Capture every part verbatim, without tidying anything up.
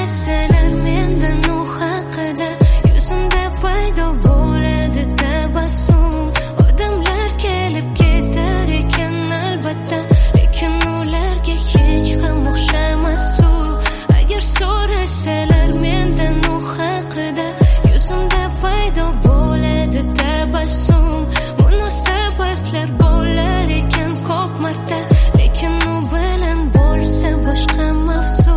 so'rasalar mendan u haqida, yuzimda paydo bo'ladi tabassum. Odamlar kelib ketar ekan albatta, lekin ularga hech ham o'xshamas u. Agar so'rasalar mendan u haqida, yuzimda paydo bo'ladi tabassum. Munosabatlar bo'lar ekan ko'p marta, lekin u bilan bo'lsa boshqa mavzu.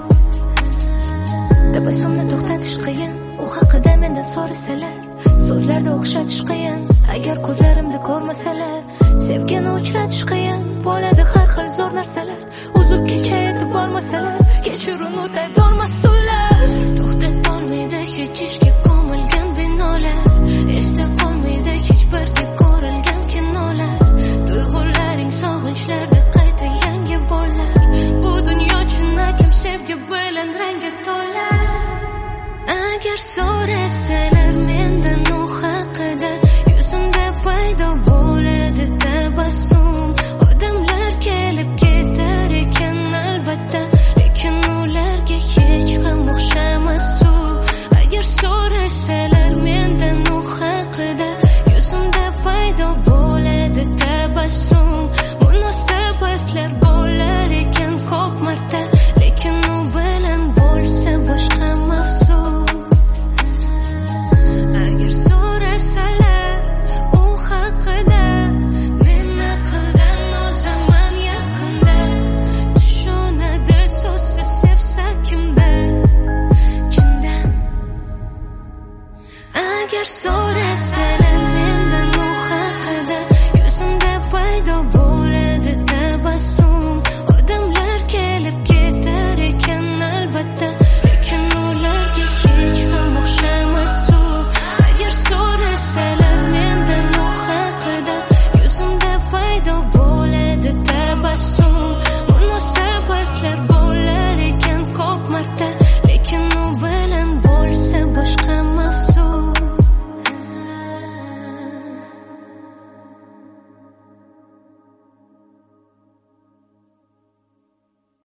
Tabassumni to'xtatish qiyin, u haqida mendan so'rasalar, so'zlarda o'xshatish qiyin. Agar ko'zlarimda ko'rmasalar, sevgini uchratish qiyin. Bo'ladi har xil zo'r narsalar, uzib kecha yetib bormasalar, kechirun o'tayolmas ular. To'xtatolmaydi hech ishga ko'milgan binolar, esda qolmaydi hech birga ko'rilgan kinolar. Tuyg'ularing sog'inchlarda qayta yangi bo'lar. Bu dunyo chinakam sevgi bilan rangga to'lar. Agar so'rasalar men